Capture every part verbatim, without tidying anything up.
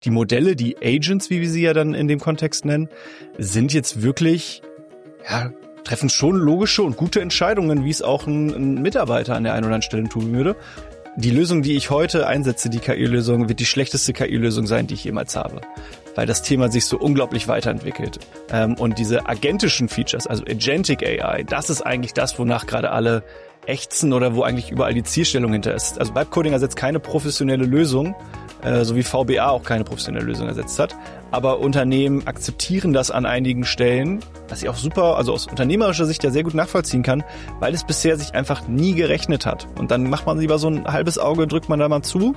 die Modelle, die Agents, wie wir sie ja dann in dem Kontext nennen, sind jetzt wirklich, ja, treffen schon logische und gute Entscheidungen, wie es auch ein, ein Mitarbeiter an der einen oder anderen Stelle tun würde. Die Lösung, die ich heute einsetze, die K I-Lösung, wird die schlechteste K I-Lösung sein, die ich jemals habe. Weil das Thema sich so unglaublich weiterentwickelt. Ähm, und diese agentischen Features, also Agentic A I, das ist eigentlich das, wonach gerade alle ächzen oder wo eigentlich überall die Zielstellung hinter ist. Also Vibe-Coding ersetzt keine professionelle Lösung, äh, so wie V B A auch keine professionelle Lösung ersetzt hat. Aber Unternehmen akzeptieren das an einigen Stellen, was ich auch super, also aus unternehmerischer Sicht ja sehr gut nachvollziehen kann, weil es bisher sich einfach nie gerechnet hat. Und dann macht man lieber so ein halbes Auge, drückt man da mal zu.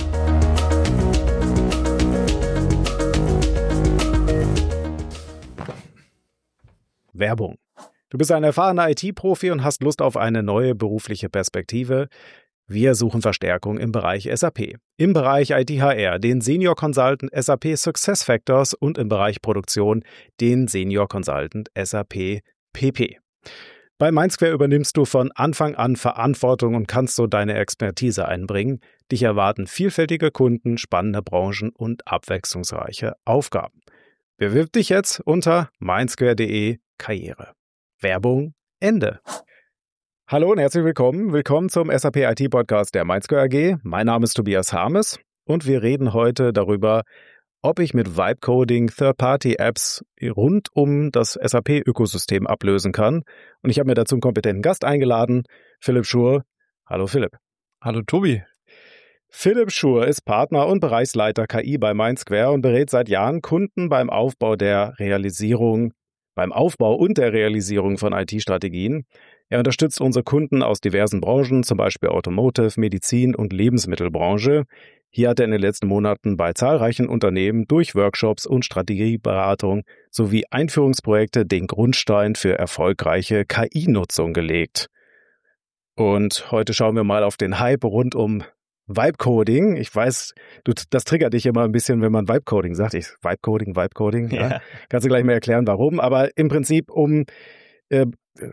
Werbung. Du bist ein erfahrener I T-Profi und hast Lust auf eine neue berufliche Perspektive? Wir suchen Verstärkung im Bereich S A P. Im Bereich I T H R den Senior Consultant S A P SuccessFactors und im Bereich Produktion den Senior Consultant S A P P P. Bei Mindsquare übernimmst du von Anfang an Verantwortung und kannst so deine Expertise einbringen. Dich erwarten vielfältige Kunden, spannende Branchen und abwechslungsreiche Aufgaben. Bewirb dich jetzt unter mindsquare punkt de Karriere. Werbung Ende. Hallo und herzlich willkommen. Willkommen zum S A P I T Podcast der Mindsquare A G. Mein Name ist Tobias Harmes und wir reden heute darüber, ob ich mit Vibe-Coding Third-Party-Apps rund um das S A P-Ökosystem ablösen kann. Und ich habe mir dazu einen kompetenten Gast eingeladen, Philipp Schur. Hallo Philipp. Hallo Tobi. Philipp Schur ist Partner und Bereichsleiter K I bei Mindsquare und berät seit Jahren Kunden beim Aufbau der Realisierung, beim Aufbau und der Realisierung von I T-Strategien. Er unterstützt unsere Kunden aus diversen Branchen, zum Beispiel Automotive, Medizin und Lebensmittelbranche. Hier hat er in den letzten Monaten bei zahlreichen Unternehmen durch Workshops und Strategieberatung sowie Einführungsprojekte den Grundstein für erfolgreiche K I-Nutzung gelegt. Und heute schauen wir mal auf den Hype rund um Vibe-Coding. Ich weiß, du, das triggert dich immer ein bisschen, wenn man Vibe-Coding sagt. Ich, Vibe-Coding, Vibe-Coding. Ja. Ja. Kannst du gleich mal erklären, warum. Aber im Prinzip um äh,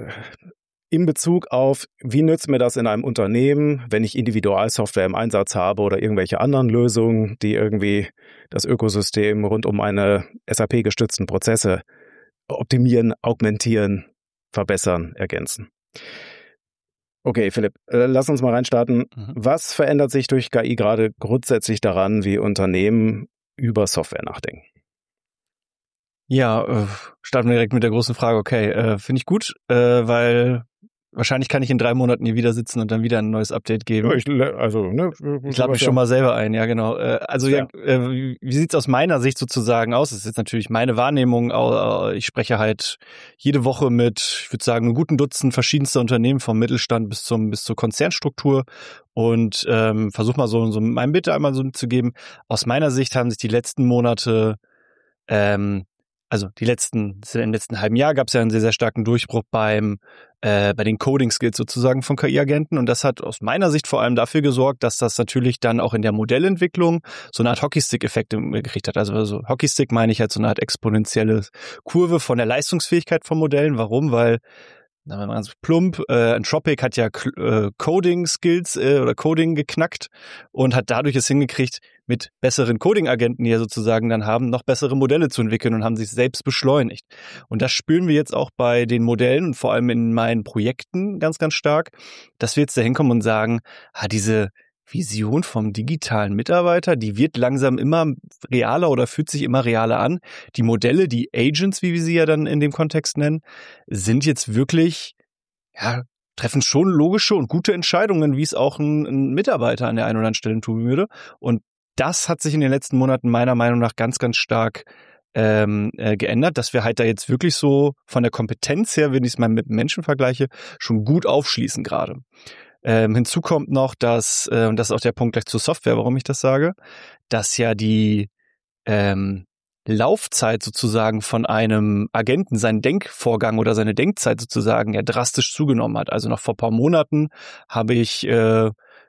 in Bezug auf, wie nützt mir das in einem Unternehmen, wenn ich Individualsoftware im Einsatz habe oder irgendwelche anderen Lösungen, die irgendwie das Ökosystem rund um meine S A P-gestützten Prozesse optimieren, augmentieren, verbessern, ergänzen. Okay, Philipp, äh, lass uns mal reinstarten. Mhm. Was verändert sich durch K I gerade grundsätzlich daran, wie Unternehmen über Software nachdenken? Ja, äh, starten wir direkt mit der großen Frage. Okay, äh, finde ich gut, äh, weil wahrscheinlich kann ich in drei Monaten hier wieder sitzen und dann wieder ein neues Update geben. Ja, ich, also, ne, ich lade mich schon mal selber ein, ja genau. Äh, also ja, äh, wie sieht's aus meiner Sicht sozusagen aus? Das ist jetzt natürlich meine Wahrnehmung. Ich spreche halt jede Woche mit, ich würde sagen, einem guten Dutzend verschiedenster Unternehmen, vom Mittelstand bis zum bis zur Konzernstruktur und ähm, versuche mal so, so mein Bitte einmal so mitzugeben. Aus meiner Sicht haben sich die letzten Monate ähm, Also die letzten, im letzten halben Jahr gab es ja einen sehr, sehr starken Durchbruch beim äh, bei den Coding-Skills sozusagen von K I-Agenten. Und das hat aus meiner Sicht vor allem dafür gesorgt, dass das natürlich dann auch in der Modellentwicklung so eine Art Hockeystick-Effekt gekriegt hat. Also, also Hockeystick meine ich halt so eine Art exponentielle Kurve von der Leistungsfähigkeit von Modellen. Warum? Weil sagen wir mal ganz plump, äh, Anthropic hat ja äh, Coding-Skills äh, oder Coding geknackt und hat dadurch es hingekriegt, mit besseren Coding-Agenten, die ja sozusagen dann haben, noch bessere Modelle zu entwickeln und haben sich selbst beschleunigt. Und das spüren wir jetzt auch bei den Modellen und vor allem in meinen Projekten ganz, ganz stark, dass wir jetzt da hinkommen und sagen, ah, diese Vision vom digitalen Mitarbeiter, die wird langsam immer realer oder fühlt sich immer realer an. Die Modelle, die Agents, wie wir sie ja dann in dem Kontext nennen, sind jetzt wirklich, ja, treffen schon logische und gute Entscheidungen, wie es auch ein, ein Mitarbeiter an der einen oder anderen Stelle tun würde. Und das hat sich in den letzten Monaten meiner Meinung nach ganz, ganz stark ähm, äh, geändert, dass wir halt da jetzt wirklich so von der Kompetenz her, wenn ich es mal mit Menschen vergleiche, schon gut aufschließen gerade. Ähm, hinzu kommt noch, dass, äh, und das ist auch der Punkt gleich zur Software, warum ich das sage, dass ja die ähm, Laufzeit sozusagen von einem Agenten, seinen Denkvorgang oder seine Denkzeit sozusagen ja drastisch zugenommen hat. Also noch vor ein paar Monaten habe ich äh,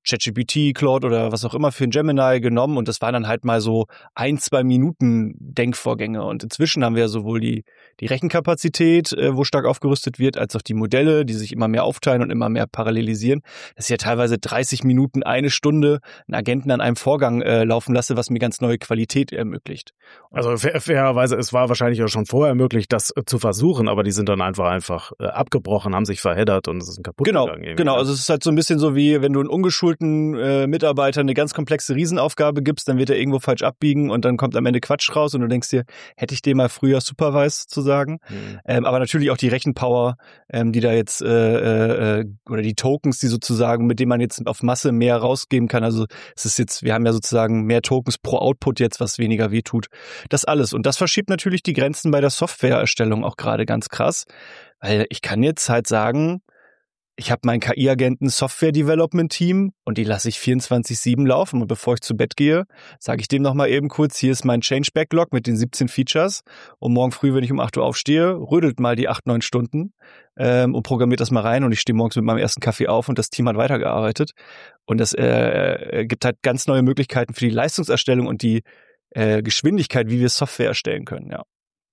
ChatGPT, Claude oder was auch immer für ein Gemini genommen und das waren dann halt mal so ein, zwei Minuten Denkvorgänge. Und inzwischen haben wir ja sowohl die, die Rechenkapazität, äh, wo stark aufgerüstet wird, als auch die Modelle, die sich immer mehr aufteilen und immer mehr parallelisieren. Das ist ja teilweise dreißig Minuten, eine Stunde einen Agenten an einem Vorgang äh, laufen lasse, was mir ganz neue Qualität ermöglicht. Also fair, fairerweise, es war wahrscheinlich auch schon vorher möglich, das äh, zu versuchen, aber die sind dann einfach einfach äh, abgebrochen, haben sich verheddert und es ist kaputt genau, gegangen. Irgendwie. Genau, also es ist halt so ein bisschen so wie, wenn du einen ungeschulten äh, Mitarbeiter eine ganz komplexe Riesenaufgabe gibst, dann wird er irgendwo falsch abbiegen und dann kommt am Ende Quatsch raus und du denkst dir, hätte ich den mal früher supervised zu sagen. Mhm. Ähm, aber natürlich auch die Rechenpower, ähm, die da jetzt äh, äh, oder die Tokens, die sozusagen, mit denen man jetzt auf Masse mehr rausgeben kann. Also es ist jetzt, wir haben ja sozusagen mehr Tokens pro Output jetzt, was weniger wehtut. Das alles. Und das verschiebt natürlich die Grenzen bei der Softwareerstellung auch gerade ganz krass. Weil ich kann jetzt halt sagen, ich habe meinen K I-Agenten Software-Development-Team und die lasse ich vierundzwanzig sieben laufen. Und bevor ich zu Bett gehe, sage ich dem nochmal eben kurz, hier ist mein Change-Backlog mit den siebzehn Features. Und morgen früh, wenn ich um acht Uhr aufstehe, rödelt mal die acht, neun Stunden ähm, und programmiert das mal rein. Und ich stehe morgens mit meinem ersten Kaffee auf und das Team hat weitergearbeitet. Und das äh, gibt halt ganz neue Möglichkeiten für die Leistungserstellung und die äh, Geschwindigkeit, wie wir Software erstellen können, ja.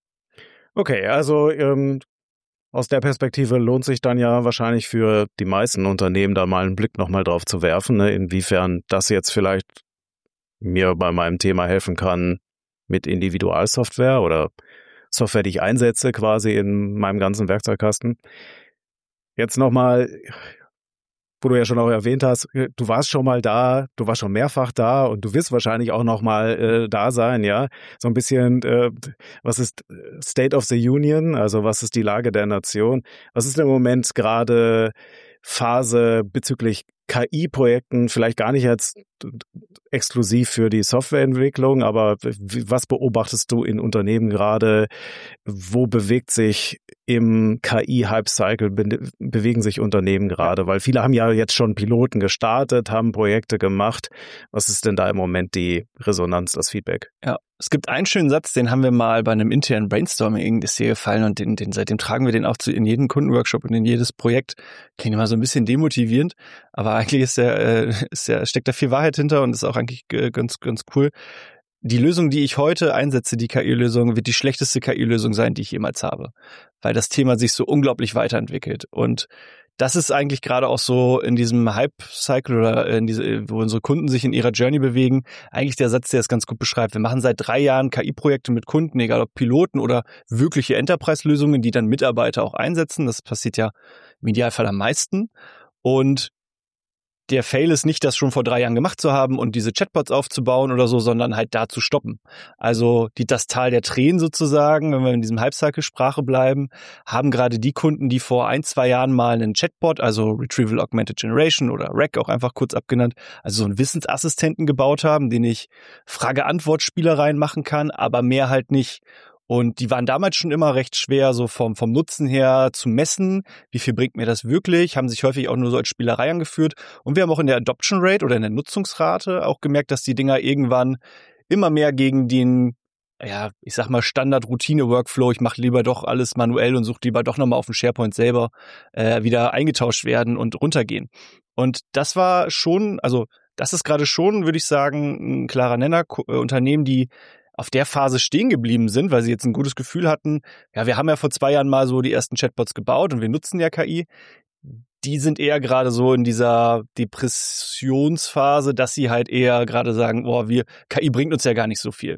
Okay, also ähm aus der Perspektive lohnt sich dann ja wahrscheinlich für die meisten Unternehmen da mal einen Blick nochmal drauf zu werfen, ne, inwiefern das jetzt vielleicht mir bei meinem Thema helfen kann mit Individualsoftware oder Software, die ich einsetze quasi in meinem ganzen Werkzeugkasten. Jetzt nochmal, wo du ja schon auch erwähnt hast, du warst schon mal da, du warst schon mehrfach da und du wirst wahrscheinlich auch noch mal äh, da sein, ja. So ein bisschen, äh, was ist State of the Union, also was ist die Lage der Nation? Was ist im Moment gerade Phase bezüglich K I-Projekten, vielleicht gar nicht jetzt exklusiv für die Softwareentwicklung, aber was beobachtest du in Unternehmen gerade? Wo bewegt sich im K I-Hype-Cycle, be- bewegen sich Unternehmen gerade? Weil viele haben ja jetzt schon Piloten gestartet, haben Projekte gemacht. Was ist denn da im Moment die Resonanz, das Feedback? Ja, es gibt einen schönen Satz, den haben wir mal bei einem internen Brainstorming, ist dir gefallen und den, den, seitdem tragen wir den auch zu, in jeden Kundenworkshop und in jedes Projekt. Klingt immer so ein bisschen demotivierend, aber eigentlich ist der, äh, ist der, steckt da viel Wahrheit hinter und ist auch eigentlich äh, ganz, ganz cool. Die Lösung, die ich heute einsetze, die K I-Lösung, wird die schlechteste K I-Lösung sein, die ich jemals habe, weil das Thema sich so unglaublich weiterentwickelt. Und das ist eigentlich gerade auch so in diesem Hype-Cycle oder in diese, wo unsere Kunden sich in ihrer Journey bewegen, eigentlich der Satz, der es ganz gut beschreibt. Wir machen seit drei Jahren K I-Projekte mit Kunden, egal ob Piloten oder wirkliche Enterprise-Lösungen, die dann Mitarbeiter auch einsetzen. Das passiert ja im Idealfall am meisten. Und der Fail ist nicht, das schon vor drei Jahren gemacht zu haben und diese Chatbots aufzubauen oder so, sondern halt da zu stoppen. Also die, das Tal der Tränen sozusagen, wenn wir in diesem Hype-Cycle-Sprache bleiben, haben gerade die Kunden, die vor ein, zwei Jahren mal einen Chatbot, also Retrieval Augmented Generation oder R A G auch einfach kurz abgenannt, also so einen Wissensassistenten gebaut haben, den ich Frage-Antwort-Spielereien machen kann, aber mehr halt nicht. Und die waren damals schon immer recht schwer, so vom, vom Nutzen her zu messen. Wie viel bringt mir das wirklich? Haben sich häufig auch nur so als Spielerei angeführt. Und wir haben auch in der Adoption Rate oder in der Nutzungsrate auch gemerkt, dass die Dinger irgendwann immer mehr gegen den, ja, ich sag mal Standard-Routine-Workflow, ich mache lieber doch alles manuell und suche lieber doch nochmal auf dem SharePoint selber, äh, wieder eingetauscht werden und runtergehen. Und das war schon, also das ist gerade schon, würde ich sagen, ein klarer Nenner. Äh, Unternehmen, die auf der Phase stehen geblieben sind, weil sie jetzt ein gutes Gefühl hatten, ja, wir haben ja vor zwei Jahren mal so die ersten Chatbots gebaut und wir nutzen ja K I, die sind eher gerade so in dieser Depressionsphase, dass sie halt eher gerade sagen, boah, wir, K I bringt uns ja gar nicht so viel.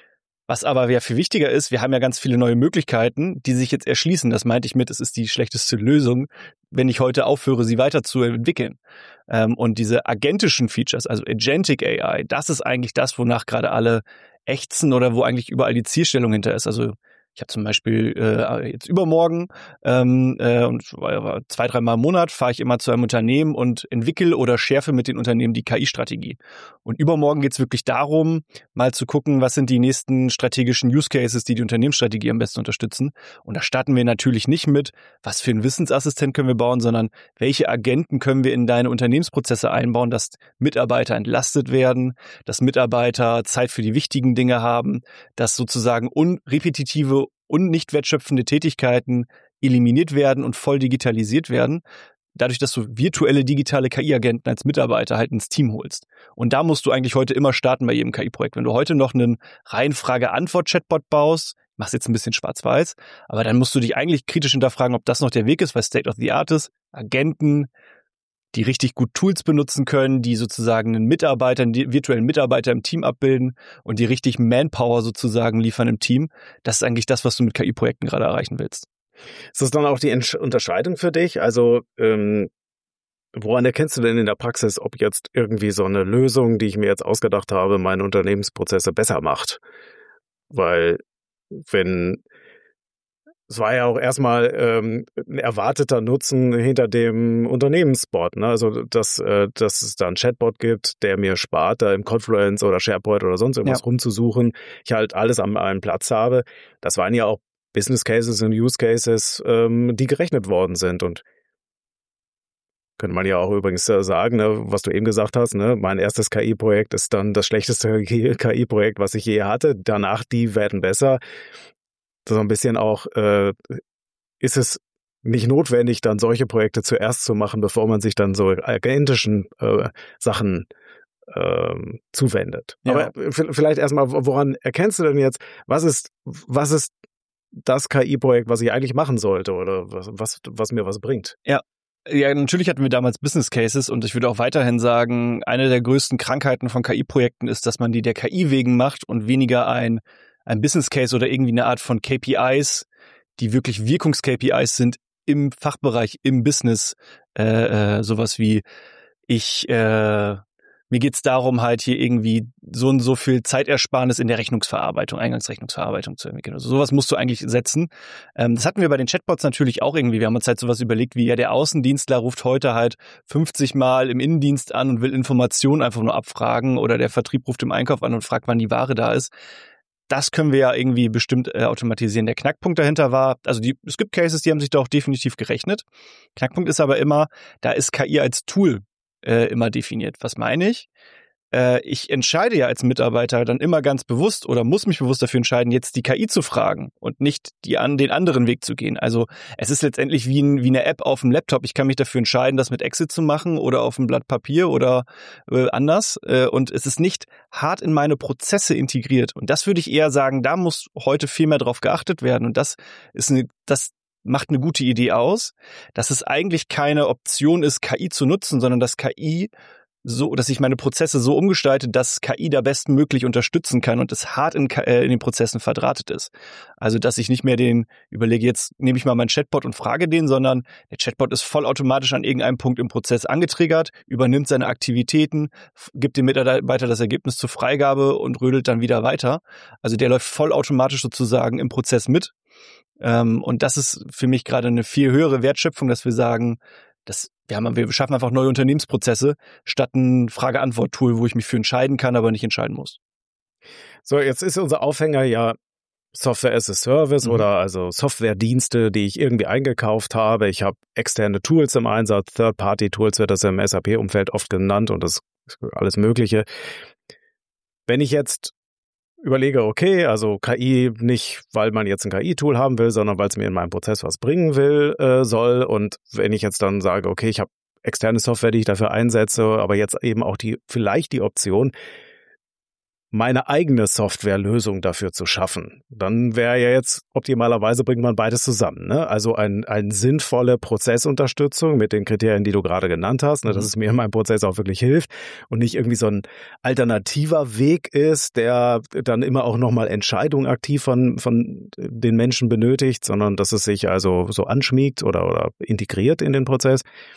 Was aber ja viel wichtiger ist, wir haben ja ganz viele neue Möglichkeiten, die sich jetzt erschließen. Das meinte ich mit, es ist die schlechteste Lösung, wenn ich heute aufhöre, sie weiterzuentwickeln. Und diese agentischen Features, also Agentic A I, das ist eigentlich das, wonach gerade alle ächzen oder wo eigentlich überall die Zielstellung hinter ist. Also ich habe zum Beispiel äh, jetzt übermorgen ähm, äh, und zwei, dreimal im Monat fahre ich immer zu einem Unternehmen und entwickle oder schärfe mit den Unternehmen die K I-Strategie. Und übermorgen geht es wirklich darum, mal zu gucken, was sind die nächsten strategischen Use Cases, die die Unternehmensstrategie am besten unterstützen. Und da starten wir natürlich nicht mit, was für einen Wissensassistent können wir bauen, sondern welche Agenten können wir in deine Unternehmensprozesse einbauen, dass Mitarbeiter entlastet werden, dass Mitarbeiter Zeit für die wichtigen Dinge haben, dass sozusagen unrepetitive und nicht wertschöpfende Tätigkeiten eliminiert werden und voll digitalisiert werden. dadurch, dass du virtuelle digitale K I-Agenten als Mitarbeiter halt ins Team holst. Und da musst du eigentlich heute immer starten bei jedem K I-Projekt. Wenn du heute noch einen rein Frage-Antwort-Chatbot baust, machst jetzt ein bisschen schwarz-weiß, aber dann musst du dich eigentlich kritisch hinterfragen, ob das noch der Weg ist, weil State of the Art ist. Agenten, die richtig gut Tools benutzen können, die sozusagen einen Mitarbeiter, einen virtuellen Mitarbeiter im Team abbilden und die richtig Manpower sozusagen liefern im Team. Das ist eigentlich das, was du mit K I-Projekten gerade erreichen willst. Ist das dann auch die Entsch- Unterscheidung für dich? Also ähm, woran erkennst du denn in der Praxis, ob jetzt irgendwie so eine Lösung, die ich mir jetzt ausgedacht habe, meine Unternehmensprozesse besser macht? Weil wenn es war ja auch erstmal ähm, ein erwarteter Nutzen hinter dem Unternehmensbot, ne? Also dass, äh, dass es da einen Chatbot gibt, der mir spart, da im Confluence oder SharePoint oder sonst irgendwas ja. rumzusuchen, ich halt alles an einem Platz habe. Das waren ja auch Business Cases und Use Cases, ähm, die gerechnet worden sind. Und könnte man ja auch übrigens sagen, ne, was du eben gesagt hast, ne, mein erstes K I-Projekt ist dann das schlechteste K I-Projekt, was ich je hatte. Danach, die werden besser. So ein bisschen auch, äh, ist es nicht notwendig, dann solche Projekte zuerst zu machen, bevor man sich dann so agentischen äh, Sachen äh, zuwendet. Ja. Aber vielleicht erstmal, woran erkennst du denn jetzt, was ist, was ist das K I-Projekt, was ich eigentlich machen sollte oder was, was, was mir was bringt? Ja. Ja, natürlich hatten wir damals Business Cases und ich würde auch weiterhin sagen, eine der größten Krankheiten von K I-Projekten ist, dass man die der K I wegen macht und weniger ein ein Business Case oder irgendwie eine Art von K P Is, die wirklich Wirkungs-K P Is sind im Fachbereich, im Business, äh, äh, sowas wie ich, äh, mir geht's darum, halt hier irgendwie so und so viel Zeitersparnis in der Rechnungsverarbeitung, Eingangsrechnungsverarbeitung zu entwickeln. Also sowas musst du eigentlich setzen. Ähm, das hatten wir bei den Chatbots natürlich auch irgendwie. Wir haben uns halt sowas überlegt wie, ja, der Außendienstler ruft heute halt fünfzig Mal im Innendienst an und will Informationen einfach nur abfragen oder der Vertrieb ruft im Einkauf an und fragt, wann die Ware da ist. Das können wir ja irgendwie bestimmt äh, automatisieren. Der Knackpunkt dahinter war, also die, es gibt Cases, die haben sich da auch definitiv gerechnet. Knackpunkt ist aber immer, da ist K I als Tool äh, immer definiert. Was meine ich? Äh, ich entscheide ja als Mitarbeiter dann immer ganz bewusst oder muss mich bewusst dafür entscheiden, jetzt die K I zu fragen und nicht die an den anderen Weg zu gehen. Also es ist letztendlich wie, ein, wie eine App auf dem Laptop. Ich kann mich dafür entscheiden, das mit Excel zu machen oder auf einem Blatt Papier oder äh, anders. Äh, und es ist nicht hart in meine Prozesse integriert. Und das würde ich eher sagen, da muss heute viel mehr drauf geachtet werden. Und das ist eine, das macht eine gute Idee aus, dass es eigentlich keine Option ist, K I zu nutzen, sondern dass K I so, dass ich meine Prozesse so umgestalte, dass K I da bestmöglich unterstützen kann und es hart in, äh, in den Prozessen verdrahtet ist. Also, dass ich nicht mehr den überlege, jetzt nehme ich mal meinen Chatbot und frage den, sondern der Chatbot ist vollautomatisch an irgendeinem Punkt im Prozess angetriggert, übernimmt seine Aktivitäten, gibt dem Mitarbeiter das Ergebnis zur Freigabe und rödelt dann wieder weiter. Also, der läuft vollautomatisch sozusagen im Prozess mit. Ähm, und das ist für mich gerade eine viel höhere Wertschöpfung, dass wir sagen, das Wir, haben, wir schaffen einfach neue Unternehmensprozesse statt ein Frage-Antwort-Tool, wo ich mich für entscheiden kann, aber nicht entscheiden muss. So, jetzt ist unser Aufhänger ja Software as a Service mhm. oder also Softwaredienste, die ich irgendwie eingekauft habe. Ich habe externe Tools im Einsatz, Third-Party-Tools wird das im S A P-Umfeld oft genannt und das ist alles Mögliche. Wenn ich jetzt überlege, okay, also K I nicht, weil man jetzt ein K I-Tool haben will, sondern weil es mir in meinem Prozess was bringen will, äh, soll. Und wenn ich jetzt dann sage, okay, ich habe externe Software, die ich dafür einsetze, aber jetzt eben auch die vielleicht die Option, meine eigene Softwarelösung dafür zu schaffen, dann wäre ja jetzt optimalerweise bringt man beides zusammen, ne? Also ein, ein sinnvolle Prozessunterstützung mit den Kriterien, die du gerade genannt hast, ne? Dass es mir in meinem Prozess auch wirklich hilft und nicht irgendwie so ein alternativer Weg ist, der dann immer auch nochmal Entscheidungen aktiv von, von den Menschen benötigt, sondern dass es sich also so anschmiegt oder, oder integriert in den Prozess.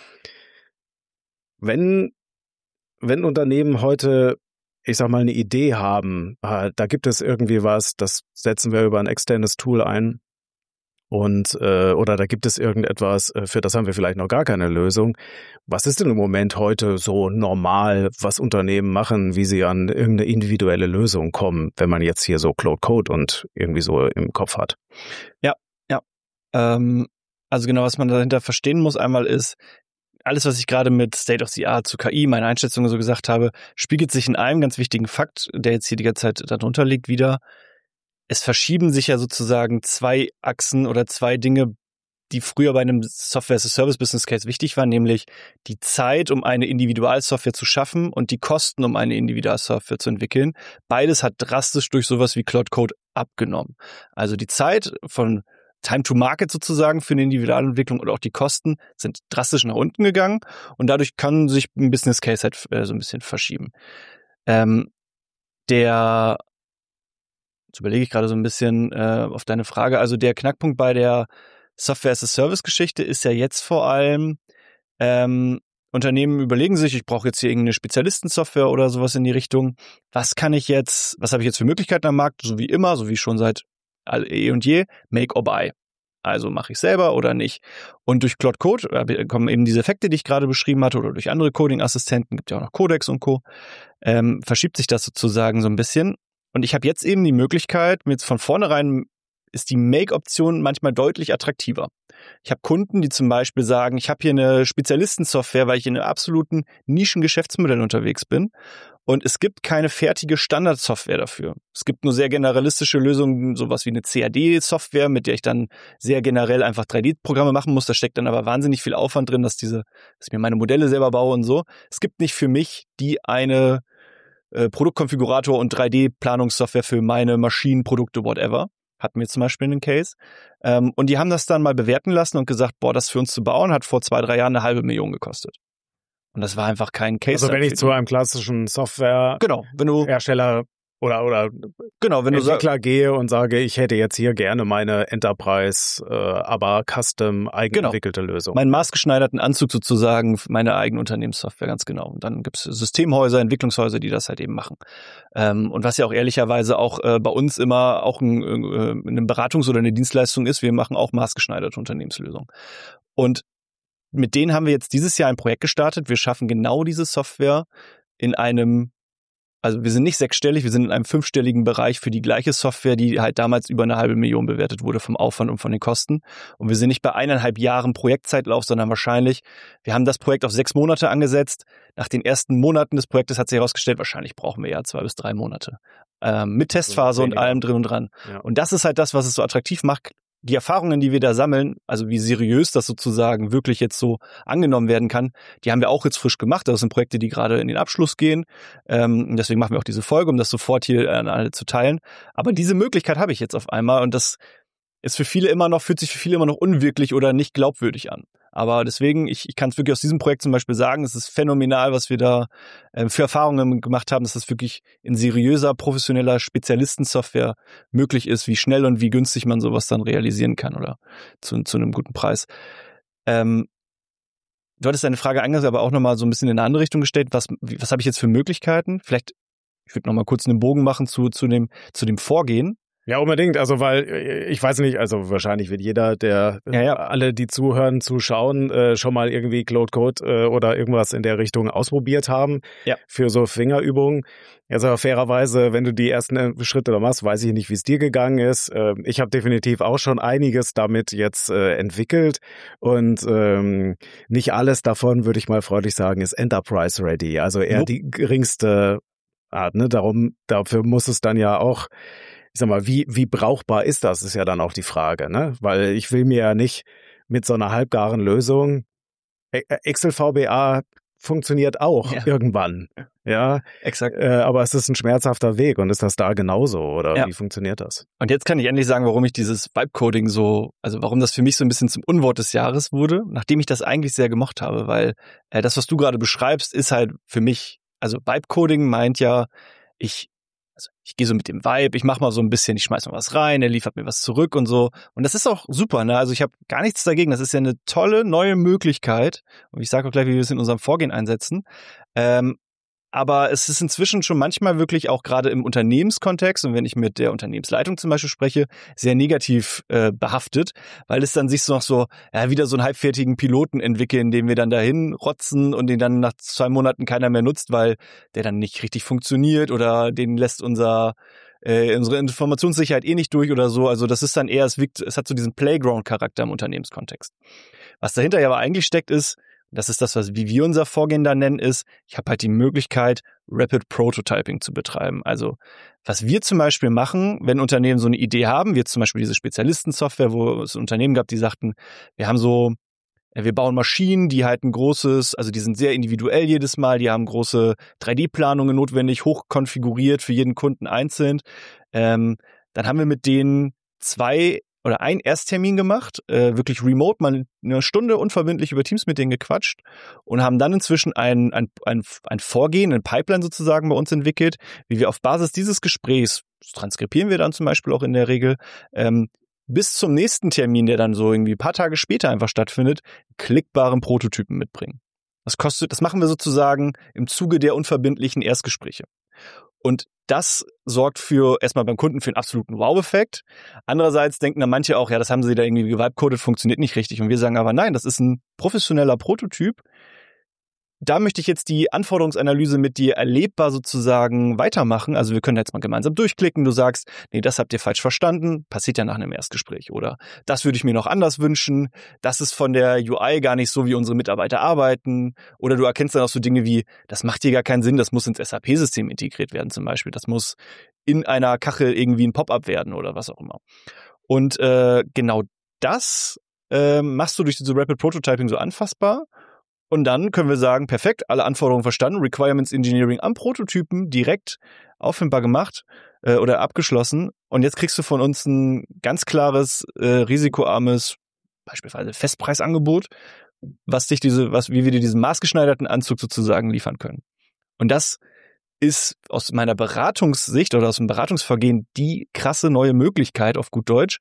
Wenn, wenn Unternehmen heute ich sag mal, eine Idee haben, da gibt es irgendwie was, das setzen wir über ein externes Tool ein und äh, oder da gibt es irgendetwas, für das haben wir vielleicht noch gar keine Lösung. Was ist denn im Moment heute so normal, was Unternehmen machen, wie sie an irgendeine individuelle Lösung kommen, wenn man jetzt hier so Cloud Code und irgendwie so im Kopf hat? Ja, ja. Ähm, also genau, was man dahinter verstehen muss einmal ist, alles, was ich gerade mit State of the Art zu K I, meine Einschätzung so gesagt habe, spiegelt sich in einem ganz wichtigen Fakt, der jetzt hier die ganze Zeit darunter liegt, wieder. Es verschieben sich ja sozusagen zwei Achsen oder zwei Dinge, die früher bei einem Software-as-a-Service-Business-Case wichtig waren, nämlich die Zeit, um eine Individualsoftware zu schaffen und die Kosten, um eine Individualsoftware zu entwickeln. Beides hat drastisch durch sowas wie Claude Code abgenommen. Also die Zeit von Time to Market sozusagen für eine Individualentwicklung und auch die Kosten sind drastisch nach unten gegangen und dadurch kann sich ein Business Case halt äh, so ein bisschen verschieben. Ähm, der, jetzt überlege ich gerade so ein bisschen äh, auf deine Frage, also der Knackpunkt bei der Software-as-a-Service-Geschichte ist ja jetzt vor allem, ähm, Unternehmen überlegen sich, ich brauche jetzt hier irgendeine Spezialistensoftware oder sowas in die Richtung. Was kann ich jetzt, was habe ich jetzt für Möglichkeiten am Markt? So wie immer, so wie schon seit eh und je, make or buy. Also mache ich selber oder nicht. Und durch Claude Code äh, kommen eben diese Effekte, die ich gerade beschrieben hatte, oder durch andere Coding-Assistenten, gibt ja auch noch Codex und Co., ähm, verschiebt sich das sozusagen so ein bisschen. Und ich habe jetzt eben die Möglichkeit, mir jetzt von vornherein ist die Make-Option manchmal deutlich attraktiver. Ich habe Kunden, die zum Beispiel sagen, ich habe hier eine Spezialistensoftware, weil ich in einem absoluten Nischengeschäftsmodell unterwegs bin. Und es gibt keine fertige Standardsoftware dafür. Es gibt nur sehr generalistische Lösungen, sowas wie eine C A D-Software, mit der ich dann sehr generell einfach drei D-Programme machen muss. Da steckt dann aber wahnsinnig viel Aufwand drin, dass diese, dass ich mir meine Modelle selber baue und so. Es gibt nicht für mich die eine äh, Produktkonfigurator und drei D-Planungssoftware für meine Maschinen, Produkte, whatever. Hatten wir zum Beispiel einen Case. Ähm, und die haben das dann mal bewerten lassen und gesagt, boah, das für uns zu bauen, hat vor zwei, drei Jahren eine halbe Million gekostet. Und das war einfach kein Case. Also wenn ich zu einem klassischen Software genau, wenn du Hersteller oder oder genau, wenn du Entwickler gehe und sage, ich hätte jetzt hier gerne meine Enterprise, äh, aber custom eigenentwickelte genau. Lösung. Meinen maßgeschneiderten Anzug sozusagen, meine eigene Unternehmenssoftware, ganz genau. Und dann gibt's Systemhäuser, Entwicklungshäuser, die das halt eben machen. Ähm, und was ja auch ehrlicherweise auch äh, bei uns immer auch ein, äh, eine Beratungs- oder eine Dienstleistung ist, wir machen auch maßgeschneiderte Unternehmenslösungen. Und mit denen haben wir jetzt dieses Jahr ein Projekt gestartet. Wir schaffen genau diese Software in einem, also wir sind nicht sechsstellig, wir sind in einem fünfstelligen Bereich für die gleiche Software, die halt damals über eine halbe Million bewertet wurde vom Aufwand und von den Kosten. Und wir sind nicht bei eineinhalb Jahren Projektzeitlauf, sondern wahrscheinlich, wir haben das Projekt auf sechs Monate angesetzt. Nach den ersten Monaten des Projektes hat sich herausgestellt, wahrscheinlich brauchen wir ja zwei bis drei Monate. Ähm, mit Testphase und allem drin und dran. Ja. Und das ist halt das, was es so attraktiv macht. Die Erfahrungen, die wir da sammeln, also wie seriös das sozusagen wirklich jetzt so angenommen werden kann, die haben wir auch jetzt frisch gemacht. Das sind Projekte, die gerade in den Abschluss gehen. Ähm, deswegen machen wir auch diese Folge, um das sofort hier an alle zu teilen. Aber diese Möglichkeit habe ich jetzt auf einmal und das ist für viele immer noch, fühlt sich für viele immer noch unwirklich oder nicht glaubwürdig an. Aber deswegen, ich, ich kann es wirklich aus diesem Projekt zum Beispiel sagen, es ist phänomenal, was wir da äh, für Erfahrungen gemacht haben, dass das wirklich in seriöser, professioneller Spezialistensoftware möglich ist, wie schnell und wie günstig man sowas dann realisieren kann oder zu, zu einem guten Preis. Ähm, du hattest deine Frage eingangs aber auch nochmal so ein bisschen in eine andere Richtung gestellt. Was, was habe ich jetzt für Möglichkeiten? Vielleicht, ich würde nochmal kurz einen Bogen machen zu, zu, dem, zu dem Vorgehen. Ja, unbedingt. Also, weil ich weiß nicht, also wahrscheinlich wird jeder, der ja, ja. alle, die zuhören, zuschauen, äh, schon mal irgendwie Claude Code äh, oder irgendwas in der Richtung ausprobiert haben ja. für so Fingerübungen. Also fairerweise, wenn du die ersten Schritte da machst, weiß ich nicht, wie es dir gegangen ist. Ähm, ich habe definitiv auch schon einiges damit jetzt äh, entwickelt und ähm, nicht alles davon, würde ich mal freundlich sagen, ist Enterprise ready. Also eher nope. die geringste Art. Ne? Darum, dafür muss es dann ja auch Ich sag mal, wie, wie brauchbar ist das, ist ja dann auch die Frage, ne? Weil ich will mir ja nicht mit so einer halbgaren Lösung, Excel V B A funktioniert auch ja. irgendwann, ja? Exakt. Äh, aber es ist ein schmerzhafter Weg und ist das da genauso oder ja. wie funktioniert das? Und jetzt kann ich endlich sagen, warum ich dieses Vibe-Coding so, also warum das für mich so ein bisschen zum Unwort des Jahres wurde, nachdem ich das eigentlich sehr gemocht habe, weil äh, das, was du gerade beschreibst, ist halt für mich, also Vibe-Coding meint ja, ich Also ich gehe so mit dem Vibe, ich mache mal so ein bisschen, ich schmeiß mal was rein, er liefert mir was zurück und so. Und das ist auch super, ne? Also ich habe gar nichts dagegen. Das ist ja eine tolle neue Möglichkeit. Und ich sage auch gleich, wie wir es in unserem Vorgehen einsetzen. Ähm, aber es ist inzwischen schon manchmal wirklich auch gerade im Unternehmenskontext und wenn ich mit der Unternehmensleitung zum Beispiel spreche, sehr negativ äh, behaftet, weil es dann sich so noch so, ja, wieder so einen halbfertigen Piloten entwickeln, den wir dann dahin rotzen und den dann nach zwei Monaten keiner mehr nutzt, weil der dann nicht richtig funktioniert oder den lässt unser äh, unsere Informationssicherheit eh nicht durch oder so. Also das ist dann eher, es wirkt, es hat so diesen Playground-Charakter im Unternehmenskontext. Was dahinter ja aber eigentlich steckt ist, das ist das, was wie wir unser Vorgehen da nennen, ist, ich habe halt die Möglichkeit, Rapid Prototyping zu betreiben. Also was wir zum Beispiel machen, wenn Unternehmen so eine Idee haben, wie zum Beispiel diese Spezialistensoftware, wo es Unternehmen gab, die sagten, wir haben so, wir bauen Maschinen, die halt ein großes, also die sind sehr individuell jedes Mal, die haben große drei D-Planungen notwendig, hoch konfiguriert für jeden Kunden einzeln. Ähm, dann haben wir mit denen zwei oder einen Ersttermin gemacht, äh, wirklich remote, mal eine Stunde unverbindlich über Teams mit denen gequatscht und haben dann inzwischen ein, ein, ein, ein Vorgehen, ein Pipeline sozusagen bei uns entwickelt, wie wir auf Basis dieses Gesprächs, das transkribieren wir dann zum Beispiel auch in der Regel, ähm, bis zum nächsten Termin, der dann so irgendwie ein paar Tage später einfach stattfindet, klickbaren Prototypen mitbringen. Das kostet, das machen wir sozusagen im Zuge der unverbindlichen Erstgespräche. Und das sorgt für erstmal beim Kunden für einen absoluten Wow-Effekt. Andererseits denken dann manche auch, ja, das haben sie da irgendwie gewibecoded, funktioniert nicht richtig. Und wir sagen aber nein, das ist ein professioneller Prototyp. Da möchte ich jetzt die Anforderungsanalyse mit dir erlebbar sozusagen weitermachen. Also wir können jetzt mal gemeinsam durchklicken. Du sagst, nee, das habt ihr falsch verstanden. Passiert ja nach einem Erstgespräch. Oder das würde ich mir noch anders wünschen. Das ist von der U I gar nicht so, wie unsere Mitarbeiter arbeiten. Oder du erkennst dann auch so Dinge wie, das macht hier gar keinen Sinn. Das muss ins S A P-System integriert werden zum Beispiel. Das muss in einer Kachel irgendwie ein Pop-up werden oder was auch immer. Und äh, genau das äh, machst du durch diese Rapid Prototyping so anfassbar. Und dann können wir sagen, perfekt, alle Anforderungen verstanden, Requirements Engineering am Prototypen direkt auffindbar gemacht äh, oder abgeschlossen. Und jetzt kriegst du von uns ein ganz klares, äh, risikoarmes, beispielsweise Festpreisangebot, was dich diese, was, wie wir dir diesen maßgeschneiderten Anzug sozusagen liefern können. Und das ist aus meiner Beratungssicht oder aus dem Beratungsvergehen die krasse neue Möglichkeit auf gut Deutsch.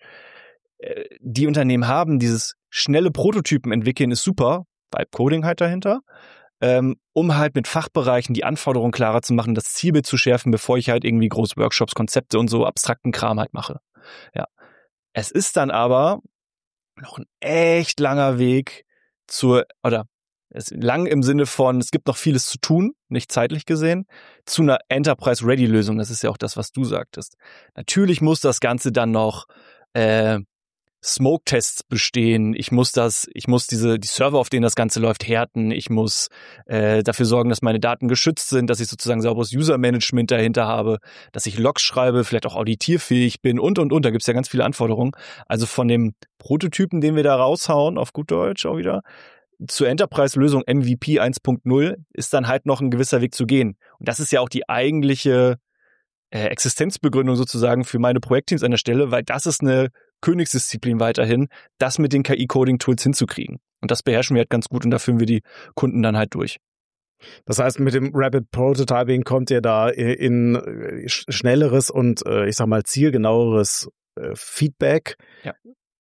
Äh, die Unternehmen haben, dieses schnelle Prototypen entwickeln ist super, Vibe-Coding halt dahinter, ähm, um halt mit Fachbereichen die Anforderungen klarer zu machen, das Zielbild zu schärfen, bevor ich halt irgendwie große Workshops, Konzepte und so abstrakten Kram halt mache. Ja. Es ist dann aber noch ein echt langer Weg zur, oder es lang im Sinne von, es gibt noch vieles zu tun, nicht zeitlich gesehen, zu einer Enterprise-Ready-Lösung. Das ist ja auch das, was du sagtest. Natürlich muss das Ganze dann noch äh, Smoke-Tests bestehen. Ich muss das, ich muss diese die Server, auf denen das Ganze läuft, härten. Ich muss äh, dafür sorgen, dass meine Daten geschützt sind, dass ich sozusagen sauberes User-Management dahinter habe, dass ich Logs schreibe, vielleicht auch auditierfähig bin und, und, und. Da gibt's ja ganz viele Anforderungen. Also von dem Prototypen, den wir da raushauen, auf gut Deutsch auch wieder, zur Enterprise-Lösung M V P eins Punkt null ist dann halt noch ein gewisser Weg zu gehen. Und das ist ja auch die eigentliche äh, Existenzbegründung sozusagen für meine Projektteams an der Stelle, weil das ist eine Königsdisziplin weiterhin, das mit den K I-Coding-Tools hinzukriegen. Und das beherrschen wir halt ganz gut und da führen wir die Kunden dann halt durch. Das heißt, mit dem Rapid Prototyping kommt ihr da in schnelleres und, ich sag mal, zielgenaueres Feedback ja.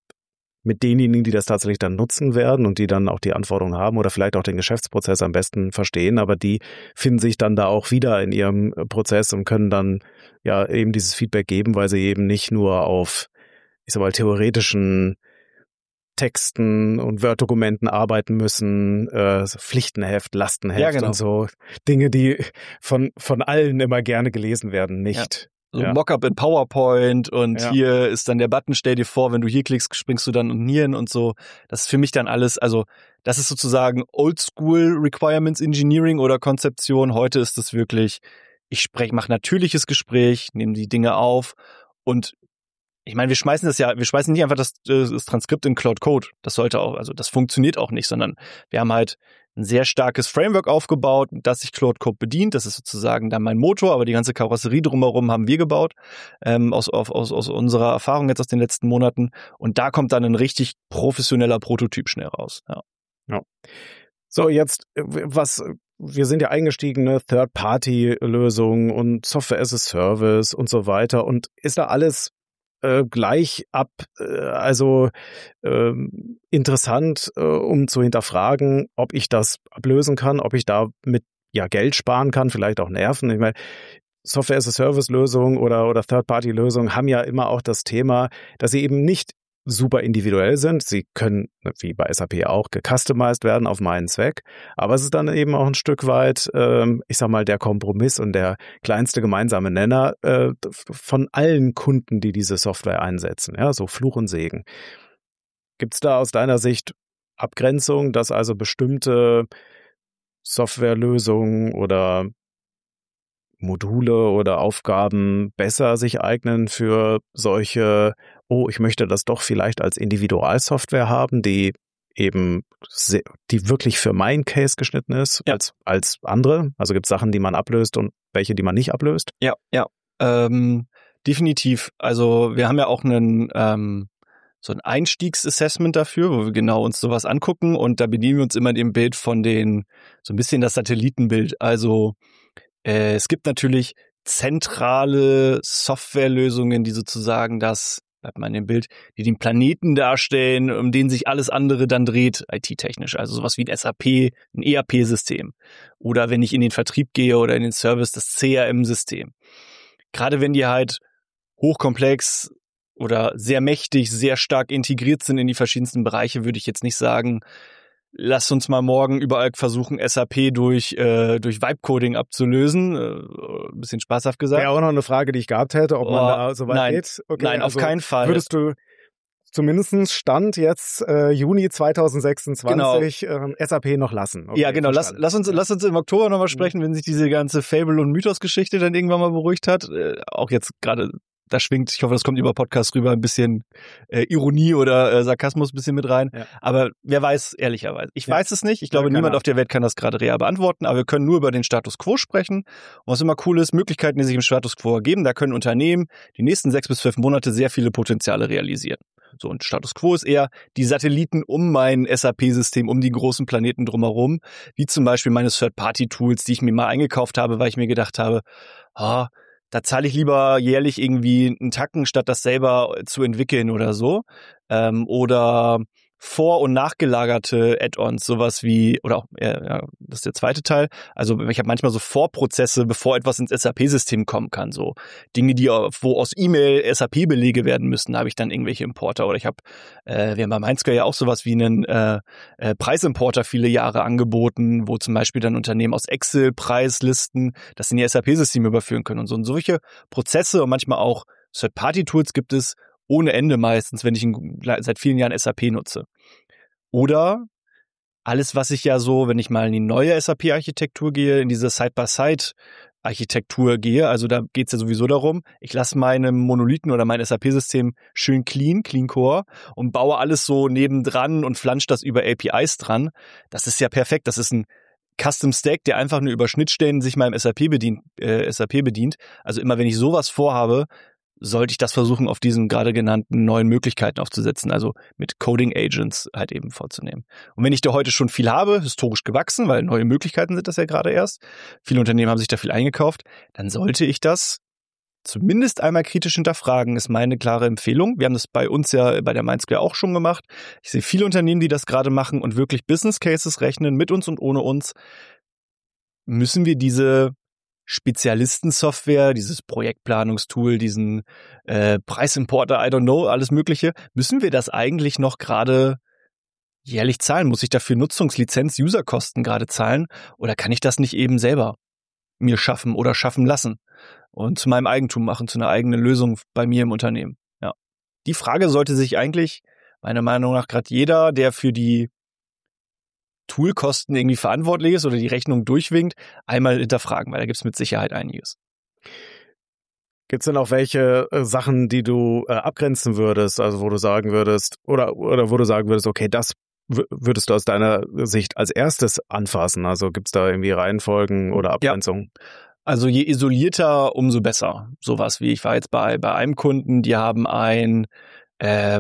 mit denjenigen, die das tatsächlich dann nutzen werden und die dann auch die Anforderungen haben oder vielleicht auch den Geschäftsprozess am besten verstehen, aber die finden sich dann da auch wieder in ihrem Prozess und können dann ja eben dieses Feedback geben, weil sie eben nicht nur auf, ich sag mal, theoretischen Texten und Word-Dokumenten arbeiten müssen, äh, Pflichtenheft, Lastenheft ja, genau. und so Dinge, die von von allen immer gerne gelesen werden, nicht. Ja. So ja. Mockup in PowerPoint und ja. hier ist dann der Button, stell dir vor, wenn du hier klickst, springst du dann unten hier hin und so. Das ist für mich dann alles, also das ist sozusagen Oldschool Requirements Engineering oder Konzeption. Heute ist es wirklich, ich spreche, mache natürliches Gespräch, nehme die Dinge auf und ich meine, wir schmeißen das ja, wir schmeißen nicht einfach das, das Transkript in Cloud Code. Das sollte auch, also das funktioniert auch nicht, sondern wir haben halt ein sehr starkes Framework aufgebaut, das sich Cloud Code bedient. Das ist sozusagen dann mein Motor, aber die ganze Karosserie drumherum haben wir gebaut, ähm, aus, aus, aus unserer Erfahrung jetzt aus den letzten Monaten. Und da kommt dann ein richtig professioneller Prototyp schnell raus. Ja. Ja. So, jetzt, was, wir sind ja eingestiegen, ne, Third-Party-Lösungen und Software as a Service und so weiter. Und ist da alles Äh, gleich ab, äh, also äh, interessant, äh, um zu hinterfragen, ob ich das ablösen kann, ob ich da mit ja Geld sparen kann, vielleicht auch Nerven. Ich meine, Software as a Service Lösungen oder oder Third-Party Lösungen haben ja immer auch das Thema, dass sie eben nicht super individuell sind. Sie können, wie bei S A P auch, gecustomized werden auf meinen Zweck. Aber es ist dann eben auch ein Stück weit, ähm, ich sag mal, der Kompromiss und der kleinste gemeinsame Nenner äh, von allen Kunden, die diese Software einsetzen. Ja, so Fluch und Segen. Gibt's da aus deiner Sicht Abgrenzung, dass also bestimmte Softwarelösungen oder Module oder Aufgaben besser sich eignen für solche, oh, ich möchte das doch vielleicht als Individualsoftware haben, die eben, sehr, die wirklich für meinen Case geschnitten ist, ja. als, als andere? Also gibt es Sachen, die man ablöst und welche, die man nicht ablöst? Ja, ja, ähm, definitiv. Also wir haben ja auch einen ähm, so ein Einstiegsassessment dafür, wo wir genau uns sowas angucken und da bedienen wir uns immer dem Bild von den, so ein bisschen das Satellitenbild. Also äh, es gibt natürlich zentrale Softwarelösungen, die sozusagen das, bleibt mal in dem Bild, die den Planeten darstellen, um den sich alles andere dann dreht, I T-technisch. Also sowas wie ein S A P, ein E R P-System. Oder wenn ich in den Vertrieb gehe oder in den Service, das C R M-System. Gerade wenn die halt hochkomplex oder sehr mächtig, sehr stark integriert sind in die verschiedensten Bereiche, würde ich jetzt nicht sagen, lass uns mal morgen überall versuchen, S A P durch äh, durch Vibe-Coding abzulösen. Äh, ein bisschen spaßhaft gesagt. Wäre auch noch eine Frage, die ich gehabt hätte, ob oh, man da so weit nein, geht. Okay, nein, also auf keinen Fall. Würdest du zumindest Stand jetzt äh, Juni zwanzig sechsundzwanzig genau. ähm, S A P noch lassen? Okay, ja, genau. Lass, lass, uns, lass uns im Oktober nochmal sprechen, mhm. wenn sich diese ganze Fable- und Mythos-Geschichte dann irgendwann mal beruhigt hat. Äh, auch jetzt gerade, da schwingt, ich hoffe, das kommt über Podcast rüber, ein bisschen äh, Ironie oder äh, Sarkasmus ein bisschen mit rein. Ja. Aber wer weiß, ehrlicherweise. Ich ja. weiß es nicht. Ich glaube, ja, niemand auf der Welt kann das gerade real beantworten. Aber wir können nur über den Status Quo sprechen. Und was immer cool ist, Möglichkeiten, die sich im Status Quo ergeben, da können Unternehmen die nächsten sechs bis zwölf Monate sehr viele Potenziale realisieren. So, und Status Quo ist eher die Satelliten um mein S A P-System, um die großen Planeten drumherum, wie zum Beispiel meine Third-Party-Tools, die ich mir mal eingekauft habe, weil ich mir gedacht habe, ah, da zahle ich lieber jährlich irgendwie einen Tacken, statt das selber zu entwickeln oder so. Ähm, oder vor- und nachgelagerte Add-ons, sowas wie, oder auch, äh, ja, das ist der zweite Teil, also ich habe manchmal so Vorprozesse, bevor etwas ins S A P-System kommen kann, so Dinge, die wo aus E-Mail S A P-Belege werden müssen, da habe ich dann irgendwelche Importer, oder ich habe, äh, wir haben bei Mindsquare ja auch sowas wie einen äh, äh, Preisimporter viele Jahre angeboten, wo zum Beispiel dann Unternehmen aus Excel Preislisten das in ihr S A P-System überführen können und so. Und solche Prozesse und manchmal auch Third-Party-Tools gibt es ohne Ende meistens, wenn ich in, seit vielen Jahren S A P nutze. Oder alles, was ich ja so, wenn ich mal in die neue S A P-Architektur gehe, in diese Side-by-Side-Architektur gehe, also da geht es ja sowieso darum, ich lasse meinem Monolithen oder mein S A P-System schön clean, Clean Core und baue alles so nebendran und flansche das über A P Is dran. Das ist ja perfekt, das ist ein Custom Stack, der einfach nur über Schnittstellen sich meinem S A P bedient, äh, S A P bedient. Also immer wenn ich sowas vorhabe, sollte ich das versuchen, auf diesen gerade genannten neuen Möglichkeiten aufzusetzen, also mit Coding Agents halt eben vorzunehmen. Und wenn ich da heute schon viel habe, historisch gewachsen, weil neue Möglichkeiten sind das ja gerade erst, viele Unternehmen haben sich da viel eingekauft, dann sollte ich das zumindest einmal kritisch hinterfragen, ist meine klare Empfehlung. Wir haben das bei uns ja bei der Mindsquare auch schon gemacht. Ich sehe viele Unternehmen, die das gerade machen und wirklich Business Cases rechnen, mit uns und ohne uns. Müssen wir diese Spezialistensoftware, dieses Projektplanungstool, diesen äh, Preisimporter, I don't know, alles Mögliche, müssen wir das eigentlich noch gerade jährlich zahlen? Muss ich dafür Nutzungslizenz, Userkosten gerade zahlen? Oder kann ich das nicht eben selber mir schaffen oder schaffen lassen und zu meinem Eigentum machen, zu einer eigenen Lösung bei mir im Unternehmen? Ja. Die Frage sollte sich eigentlich, meiner Meinung nach, gerade jeder, der für die Toolkosten irgendwie verantwortlich ist oder die Rechnung durchwinkt, einmal hinterfragen, weil da gibt es mit Sicherheit einiges. Gibt es denn auch welche äh, Sachen, die du äh, abgrenzen würdest, also wo du sagen würdest, oder, oder wo du sagen würdest, okay, das w- würdest du aus deiner Sicht als erstes anfassen? Also gibt es da irgendwie Reihenfolgen oder Abgrenzungen? Ja. Also je isolierter, umso besser. Sowas wie, ich war jetzt bei, bei einem Kunden, die haben ein äh,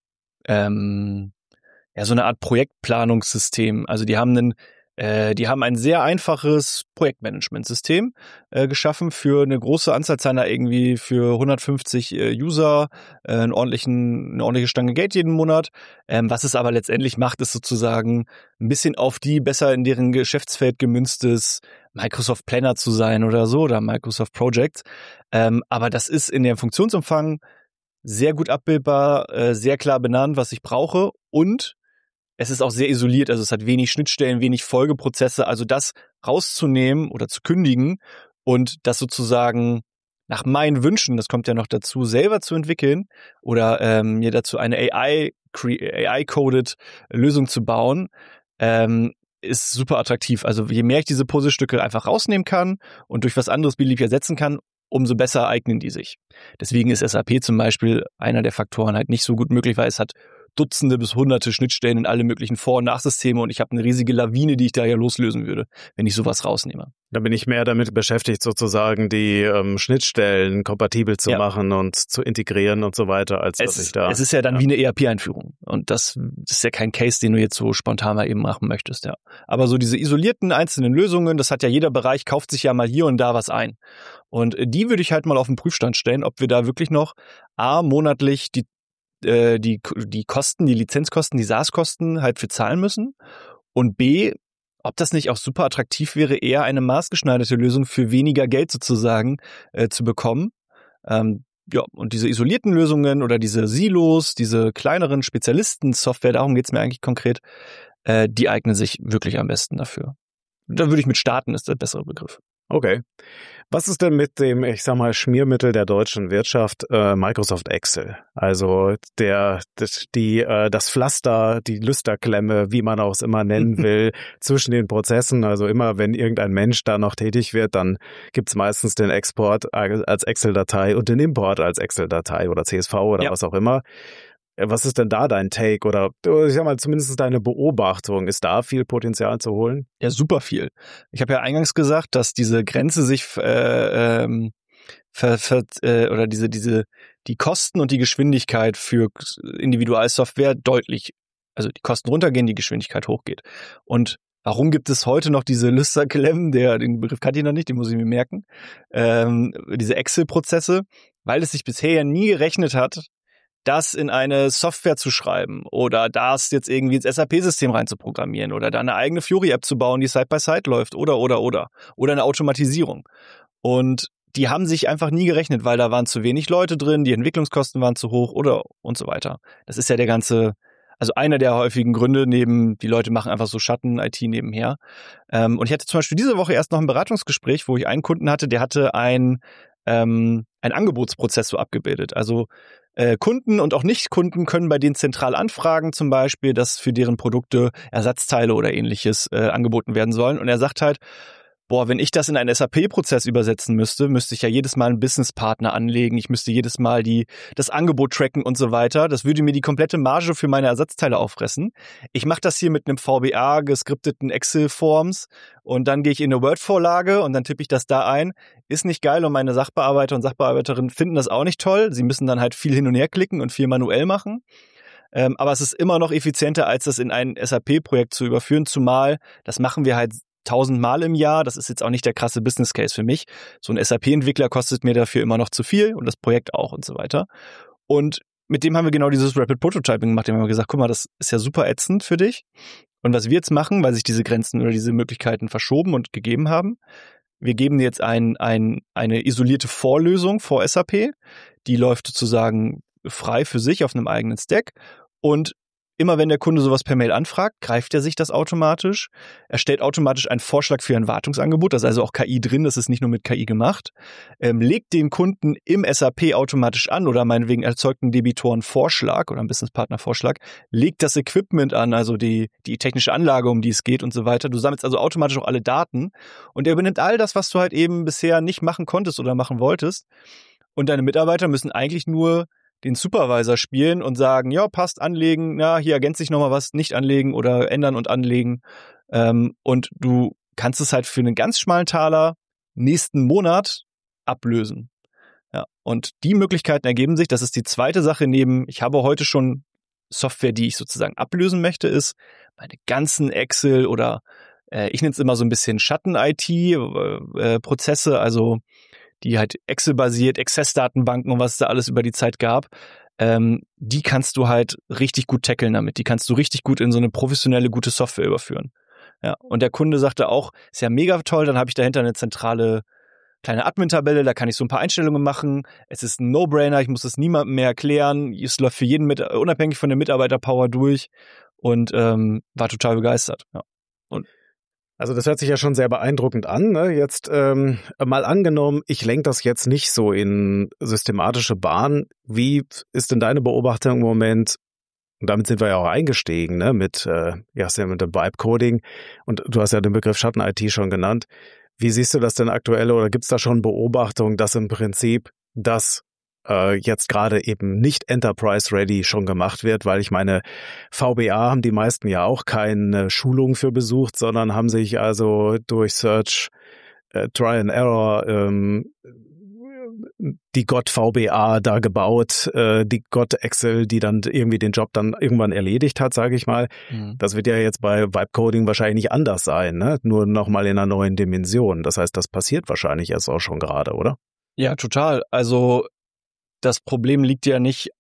ähm, ja, so eine Art Projektplanungssystem. Also die haben einen, äh, die haben ein sehr einfaches Projektmanagementsystem äh, geschaffen für eine große Anzahl seiner irgendwie für hundertfünfzig äh, User, äh, einen ordentlichen, eine ordentliche Stange Geld jeden Monat. Ähm, was es aber letztendlich macht, ist sozusagen ein bisschen auf die besser in deren Geschäftsfeld gemünztes Microsoft Planner zu sein oder so oder Microsoft Projects. Ähm, aber das ist in dem Funktionsumfang sehr gut abbildbar, äh, sehr klar benannt, was ich brauche, und es ist auch sehr isoliert, also es hat wenig Schnittstellen, wenig Folgeprozesse, also das rauszunehmen oder zu kündigen und das sozusagen nach meinen Wünschen, das kommt ja noch dazu, selber zu entwickeln oder ähm, mir dazu eine A I A I-coded Lösung zu bauen, ähm, ist super attraktiv. Also je mehr ich diese Puzzlestücke einfach rausnehmen kann und durch was anderes beliebig ersetzen kann, umso besser eignen die sich. Deswegen ist S A P zum Beispiel einer der Faktoren halt nicht so gut möglich, weil es hat Dutzende bis Hunderte Schnittstellen in alle möglichen Vor- und Nachsysteme und ich habe eine riesige Lawine, die ich da ja loslösen würde, wenn ich sowas rausnehme. Da bin ich mehr damit beschäftigt, sozusagen die ähm, Schnittstellen kompatibel zu ja. machen und zu integrieren und so weiter, als es, dass ich da... Es ist ja dann ja. wie eine E R P-Einführung und das ist ja kein Case, den du jetzt so spontan mal eben machen möchtest. Ja. Aber so diese isolierten einzelnen Lösungen, das hat ja jeder Bereich, kauft sich ja mal hier und da was ein. Und die würde ich halt mal auf den Prüfstand stellen, ob wir da wirklich noch A, monatlich die die die Kosten, die Lizenzkosten, die SaaS-Kosten halt für zahlen müssen und B, ob das nicht auch super attraktiv wäre, eher eine maßgeschneiderte Lösung für weniger Geld sozusagen äh, zu bekommen. Ähm, ja, und diese isolierten Lösungen oder diese Silos, diese kleineren Spezialisten-Software, darum geht's mir eigentlich konkret, äh, die eignen sich wirklich am besten dafür. Da würde ich mit starten, ist der bessere Begriff. Okay. Was ist denn mit dem, ich sag mal, Schmiermittel der deutschen Wirtschaft, äh, Microsoft Excel? Also der, das, die, äh, das Pflaster, die Lüsterklemme, wie man auch es immer nennen will, zwischen den Prozessen. Also immer, wenn irgendein Mensch da noch tätig wird, dann gibt's meistens den Export als Excel-Datei und den Import als Excel-Datei oder C S V oder ja. was auch immer. Was ist denn da dein Take oder ich sag mal zumindest deine Beobachtung? Ist da viel Potenzial zu holen? Ja, super viel. Ich habe ja eingangs gesagt, dass diese Grenze sich äh, ähm, ver, ver, äh, oder diese diese die Kosten und die Geschwindigkeit für Individualsoftware deutlich, also die Kosten runtergehen, die Geschwindigkeit hochgeht. Und warum gibt es heute noch diese Lüsterklemmen? Der den Begriff kannte ich noch nicht, den muss ich mir merken. Ähm, diese Excel-Prozesse, weil es sich bisher nie gerechnet hat, das in eine Software zu schreiben oder das jetzt irgendwie ins S A P-System reinzuprogrammieren oder da eine eigene Fiori-App zu bauen, die Side-by-Side läuft oder, oder, oder. Oder eine Automatisierung. Und die haben sich einfach nie gerechnet, weil da waren zu wenig Leute drin, die Entwicklungskosten waren zu hoch oder und so weiter. Das ist ja der ganze, also einer der häufigen Gründe neben, die Leute machen einfach so Schatten-I T nebenher. Und ich hatte zum Beispiel diese Woche erst noch ein Beratungsgespräch, wo ich einen Kunden hatte, der hatte ein, ähm, ein Angebotsprozess so abgebildet. Also Äh, Kunden und auch Nicht-Kunden können bei denen zentral anfragen, zum Beispiel, dass für deren Produkte Ersatzteile oder ähnliches äh, angeboten werden sollen. Und er sagt halt, boah, wenn ich das in einen S A P-Prozess übersetzen müsste, müsste ich ja jedes Mal einen Businesspartner anlegen, ich müsste jedes Mal die das Angebot tracken und so weiter. Das würde mir die komplette Marge für meine Ersatzteile auffressen. Ich mache das hier mit einem V B A geskripteten Excel-Forms und dann gehe ich in eine Word-Vorlage und dann tippe ich das da ein. Ist nicht geil und meine Sachbearbeiter und Sachbearbeiterinnen finden das auch nicht toll. Sie müssen dann halt viel hin und her klicken und viel manuell machen. Ähm, aber es ist immer noch effizienter, als das in ein S A P-Projekt zu überführen, zumal das machen wir halt tausendmal im Jahr. Das ist jetzt auch nicht der krasse Business Case für mich. So ein S A P-Entwickler kostet mir dafür immer noch zu viel und das Projekt auch und so weiter. Und mit dem haben wir genau dieses Rapid Prototyping gemacht. Dem haben wir gesagt, guck mal, das ist ja super ätzend für dich. Und was wir jetzt machen, weil sich diese Grenzen oder diese Möglichkeiten verschoben und gegeben haben, wir geben dir jetzt ein, ein, eine isolierte Vorlösung vor S A P. Die läuft sozusagen frei für sich auf einem eigenen Stack. Und immer wenn der Kunde sowas per Mail anfragt, greift er sich das automatisch. Er stellt automatisch einen Vorschlag für ein Wartungsangebot, da ist also auch K I drin, das ist nicht nur mit K I gemacht. Ähm, legt den Kunden im S A P automatisch an oder meinetwegen erzeugt einen Debitoren-Vorschlag oder einen Businesspartner-Vorschlag, legt das Equipment an, also die, die technische Anlage, um die es geht und so weiter. Du sammelst also automatisch auch alle Daten und er übernimmt all das, was du halt eben bisher nicht machen konntest oder machen wolltest. Und deine Mitarbeiter müssen eigentlich nur den Supervisor spielen und sagen, ja, passt, anlegen, na, hier ergänzt sich nochmal was, nicht anlegen oder ändern und anlegen. Ähm, und du kannst es halt für einen ganz schmalen Taler nächsten Monat ablösen. Ja, und die Möglichkeiten ergeben sich, das ist die zweite Sache neben, ich habe heute schon Software, die ich sozusagen ablösen möchte, ist meine ganzen Excel oder äh, ich nenne es immer so ein bisschen Schatten-I T-Prozesse, äh, also die halt Excel-basiert, Access-Datenbanken und was es da alles über die Zeit gab, ähm, die kannst du halt richtig gut tackeln damit. Die kannst du richtig gut in so eine professionelle, gute Software überführen. Ja, und der Kunde sagte auch, ist ja mega toll, dann habe ich dahinter eine zentrale kleine Admin-Tabelle, da kann ich so ein paar Einstellungen machen. Es ist ein No-Brainer, ich muss es niemandem mehr erklären. Es läuft für jeden mit, unabhängig von der Mitarbeiter-Power durch und ähm, war total begeistert. Ja. Und Also das hört sich ja schon sehr beeindruckend an. Ne? Jetzt ähm, mal angenommen, ich lenke das jetzt nicht so in systematische Bahn. Wie ist denn deine Beobachtung im Moment? Und damit sind wir ja auch eingestiegen, ne, mit, äh, ja, mit dem Vibe-Coding. Und du hast ja den Begriff Schatten-I T schon genannt. Wie siehst du das denn aktuell oder gibt es da schon Beobachtungen, dass im Prinzip das äh, jetzt gerade eben nicht Enterprise-ready schon gemacht wird? Weil ich meine, V B A haben die meisten ja auch keine Schulung für besucht, sondern haben sich also durch Search, äh, Try and Error, ähm, die Gott V B A da gebaut, äh, die Gott Excel, die dann irgendwie den Job dann irgendwann erledigt hat, sage ich mal. Mhm. Das wird ja jetzt bei Vibe-Coding wahrscheinlich nicht anders sein, ne? Nur nochmal in einer neuen Dimension. Das heißt, das passiert wahrscheinlich erst auch schon gerade, oder? Ja, total. Also das Problem liegt ja nicht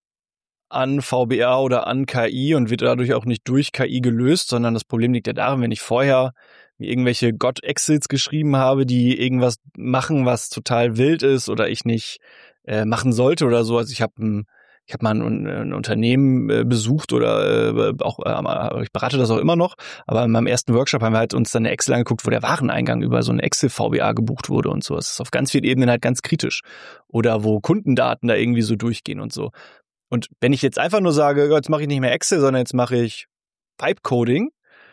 an V B A oder an K I und wird dadurch auch nicht durch K I gelöst, sondern das Problem liegt ja darin, wenn ich vorher irgendwelche God-Excels geschrieben habe, die irgendwas machen, was total wild ist oder ich nicht äh, machen sollte oder so. Also ich habe ein, ich habe mal ein, ein Unternehmen äh, besucht oder äh, auch, äh, ich berate das auch immer noch, aber in meinem ersten Workshop haben wir halt uns dann eine Excel angeguckt, wo der Wareneingang über so eine Excel-V B A gebucht wurde und so. Das ist auf ganz vielen Ebenen halt ganz kritisch. Oder wo Kundendaten da irgendwie so durchgehen und so. Und wenn ich jetzt einfach nur sage, jetzt mache ich nicht mehr Excel, sondern jetzt mache ich Vibe-Coding,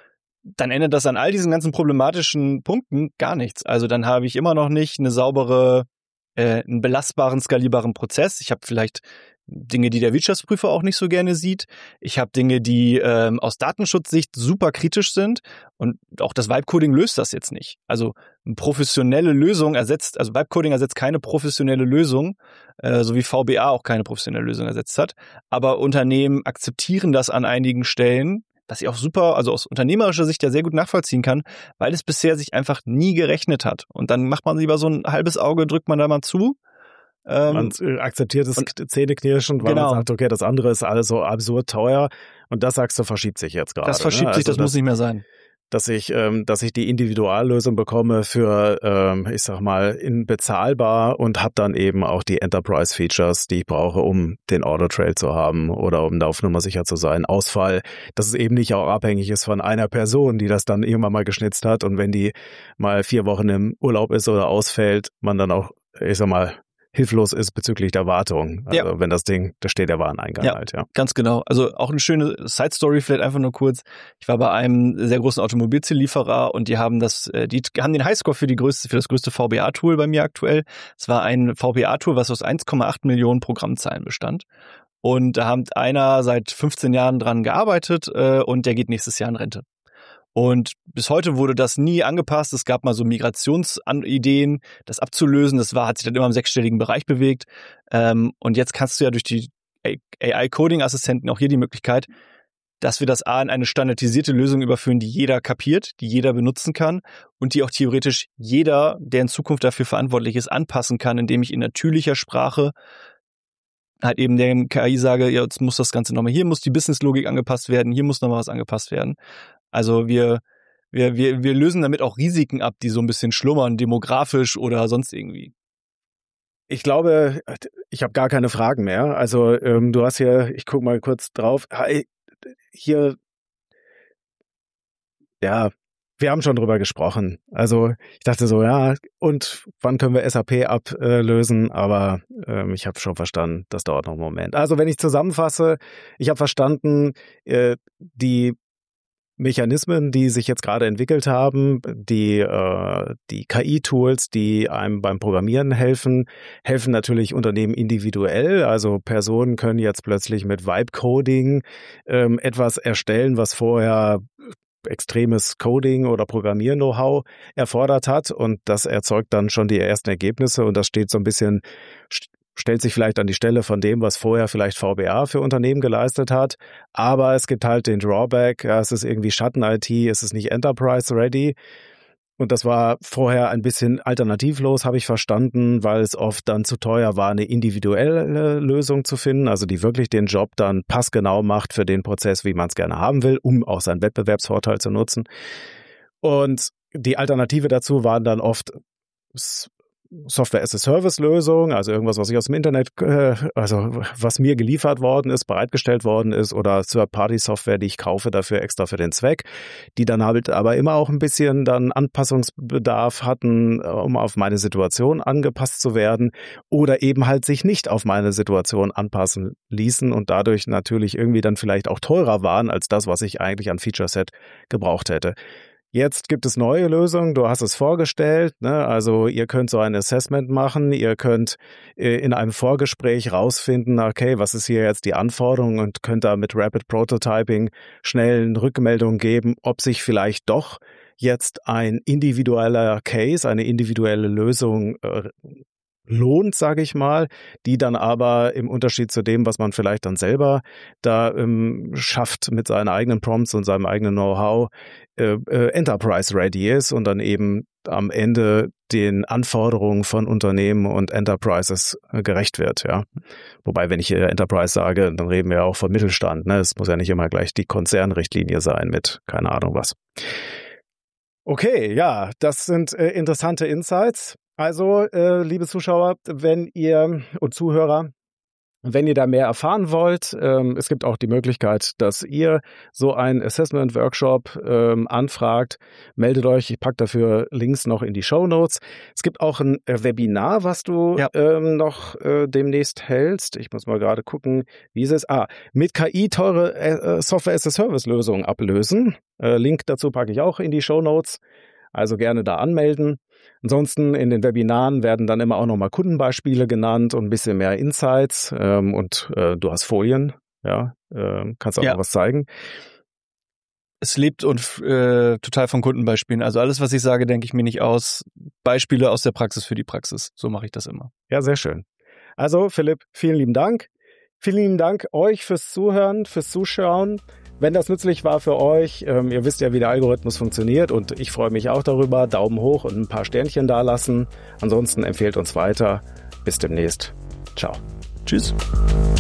dann ändert das an all diesen ganzen problematischen Punkten gar nichts. Also dann habe ich immer noch nicht eine saubere, äh, einen belastbaren, skalierbaren Prozess. Ich habe vielleicht Dinge, die der Wirtschaftsprüfer auch nicht so gerne sieht. Ich habe Dinge, die ähm, aus Datenschutzsicht super kritisch sind. Und auch das Vibe-Coding löst das jetzt nicht. Also eine professionelle Lösung ersetzt, also Vibe-Coding ersetzt keine professionelle Lösung, äh, so wie V B A auch keine professionelle Lösung ersetzt hat. Aber Unternehmen akzeptieren das an einigen Stellen, was ich auch super, also aus unternehmerischer Sicht ja sehr gut nachvollziehen kann, weil es bisher sich einfach nie gerechnet hat. Und dann macht man lieber so ein halbes Auge, drückt man da mal zu. Ähm, man akzeptiert das Zähneknirschen, weil genau. man sagt, okay, das andere ist alles so absurd teuer. Und das, sagst du, verschiebt sich jetzt gerade. Das verschiebt ne? sich, also das muss nicht mehr sein. Dass ich, ähm, dass ich die Individuallösung bekomme für, ähm, ich sag mal, in bezahlbar und habe dann eben auch die Enterprise-Features, die ich brauche, um den Order-Trail zu haben oder um da auf Nummer sicher zu sein. Ausfall, dass es eben nicht auch abhängig ist von einer Person, die das dann irgendwann mal geschnitzt hat und wenn die mal vier Wochen im Urlaub ist oder ausfällt, man dann auch, ich sag mal, hilflos ist bezüglich der Wartung. Also ja. wenn das Ding, da steht der Wareneingang ja, halt, ja. Ganz genau. Also auch eine schöne Side-Story, vielleicht einfach nur kurz. Ich war bei einem sehr großen Automobilzulieferer und die haben das, die haben den Highscore für die größte, für das größte V B A-Tool bei mir aktuell. Es war ein V B A-Tool, was aus eins Komma acht Millionen Programmzeilen bestand. Und da hat einer seit fünfzehn Jahren dran gearbeitet äh, und der geht nächstes Jahr in Rente. Und bis heute wurde das nie angepasst. Es gab mal so Migrationsideen, das abzulösen. Das war, hat sich dann immer im sechsstelligen Bereich bewegt. Ähm, und jetzt kannst du ja durch die A I-Coding-Assistenten auch hier die Möglichkeit, dass wir das A in eine standardisierte Lösung überführen, die jeder kapiert, die jeder benutzen kann und die auch theoretisch jeder, der in Zukunft dafür verantwortlich ist, anpassen kann, indem ich in natürlicher Sprache halt eben dem K I sage, ja, jetzt muss das Ganze nochmal, hier muss die Businesslogik angepasst werden, hier muss nochmal was angepasst werden. Also wir, wir, wir, wir lösen damit auch Risiken ab, die so ein bisschen schlummern, demografisch oder sonst irgendwie. Ich glaube, ich habe gar keine Fragen mehr. Also ähm, du hast hier, ich gucke mal kurz drauf, hier, ja, wir haben schon drüber gesprochen. Also ich dachte so, ja, und wann können wir S A P ablösen? Aber ähm, ich habe schon verstanden, das dauert noch einen Moment. Also wenn ich zusammenfasse, ich habe verstanden, äh, die Mechanismen, die sich jetzt gerade entwickelt haben, die äh, die K I-Tools, die einem beim Programmieren helfen, helfen natürlich Unternehmen individuell. Also Personen können jetzt plötzlich mit Vibe-Coding ähm, etwas erstellen, was vorher extremes Coding oder Programmier-Know-how erfordert hat und das erzeugt dann schon die ersten Ergebnisse und das steht so ein bisschen, stellt sich vielleicht an die Stelle von dem, was vorher vielleicht V B A für Unternehmen geleistet hat, aber es gibt halt den Drawback, ja, es ist irgendwie Schatten-I T, es ist nicht Enterprise-ready und das war vorher ein bisschen alternativlos, habe ich verstanden, weil es oft dann zu teuer war, eine individuelle Lösung zu finden, also die wirklich den Job dann passgenau macht für den Prozess, wie man es gerne haben will, um auch seinen Wettbewerbsvorteil zu nutzen. Und die Alternative dazu waren dann oft Software-as-a-Service-Lösung, also irgendwas, was ich aus dem Internet, äh, also was mir geliefert worden ist, bereitgestellt worden ist, oder Third-Party-Software, die ich kaufe dafür extra für den Zweck, die dann halt aber immer auch ein bisschen dann Anpassungsbedarf hatten, um auf meine Situation angepasst zu werden, oder eben halt sich nicht auf meine Situation anpassen ließen und dadurch natürlich irgendwie dann vielleicht auch teurer waren als das, was ich eigentlich an Feature-Set gebraucht hätte. Jetzt gibt es neue Lösungen, du hast es vorgestellt, ne? Also ihr könnt so ein Assessment machen, ihr könnt äh, in einem Vorgespräch rausfinden, okay, was ist hier jetzt die Anforderung, und könnt da mit Rapid Prototyping schnell eine Rückmeldung geben, ob sich vielleicht doch jetzt ein individueller Case, eine individuelle Lösung äh, lohnt, sage ich mal, die dann aber im Unterschied zu dem, was man vielleicht dann selber da ähm, schafft mit seinen eigenen Prompts und seinem eigenen Know-how, äh, äh, Enterprise-ready ist und dann eben am Ende den Anforderungen von Unternehmen und Enterprises äh, gerecht wird, ja. Wobei, wenn ich hier Enterprise sage, dann reden wir ja auch von Mittelstand, ne? Es muss ja nicht immer gleich die Konzernrichtlinie sein mit keine Ahnung was. Okay, ja, das sind äh, interessante Insights. Also, äh, liebe Zuschauer, wenn ihr und Zuhörer, wenn ihr da mehr erfahren wollt, ähm, es gibt auch die Möglichkeit, dass ihr so einen Assessment-Workshop ähm, anfragt. Meldet euch, ich packe dafür Links noch in die Shownotes. Es gibt auch ein äh, Webinar, was du ja. ähm, noch äh, demnächst hältst. Ich muss mal gerade gucken, wie es ist. Ah, mit K I teure äh, Software-as-a-Service-Lösungen ablösen. Äh, Link dazu packe ich auch in die Shownotes. Also gerne da anmelden. Ansonsten in den Webinaren werden dann immer auch nochmal Kundenbeispiele genannt und ein bisschen mehr Insights. Ähm, und äh, du hast Folien, ja, äh, kannst auch ja. noch was zeigen. Es lebt und äh, total von Kundenbeispielen. Also alles, was ich sage, denke ich mir nicht aus. Beispiele aus der Praxis für die Praxis. So mache ich das immer. Ja, sehr schön. Also Philipp, vielen lieben Dank. Vielen lieben Dank euch fürs Zuhören, fürs Zuschauen. Wenn das nützlich war für euch, ähm, ihr wisst ja, wie der Algorithmus funktioniert, und ich freue mich auch darüber. Daumen hoch und ein paar Sternchen dalassen. Ansonsten empfehlt uns weiter. Bis demnächst. Ciao. Tschüss.